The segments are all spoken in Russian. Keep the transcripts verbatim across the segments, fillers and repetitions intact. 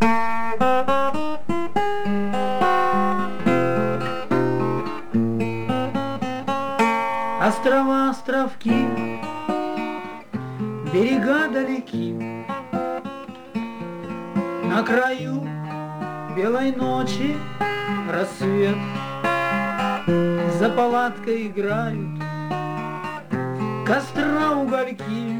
Острова, островки, берега далеки, на краю белой ночи рассвет, за палаткой играют костра угольки.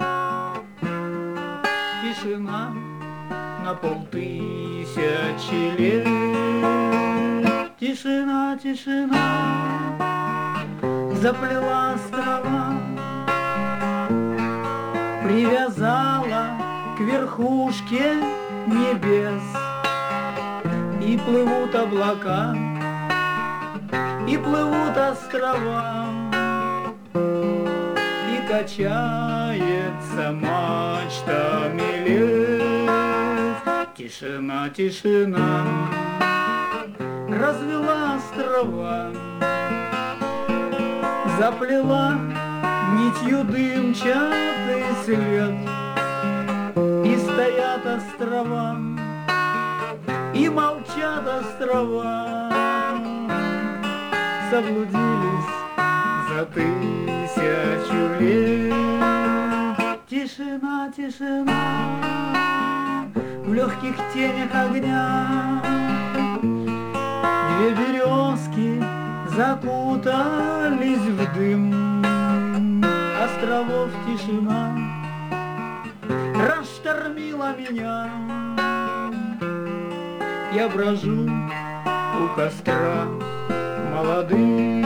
Тишина на полтысячи лет. Тишина, тишина заплела острова, привязала к верхушке небес. И плывут облака, и плывут острова, и качается мачтами лес. Тишина, тишина развела острова, заплела нитью дымчатый след. И стоят острова, и молчат острова, заблудились за тысячу лет. Тишина, тишина в легких тенях огня, две березки закутались в дым. Островов тишина расштормила меня. Я брожу у костра молодым.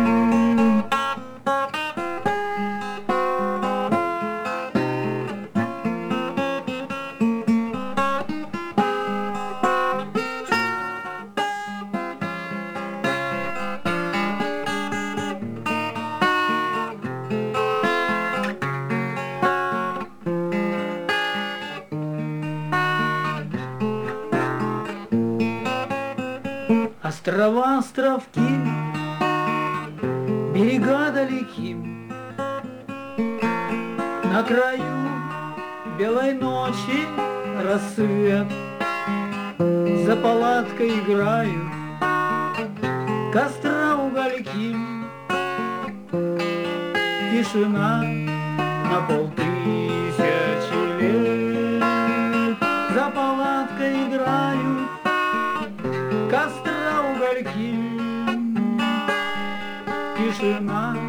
Острова, островки, берега далеки, на краю белой ночи рассвет, за палаткой играют костра угольки. Тишина на полтысячи лет, за палаткой играют костра угольки. Тишина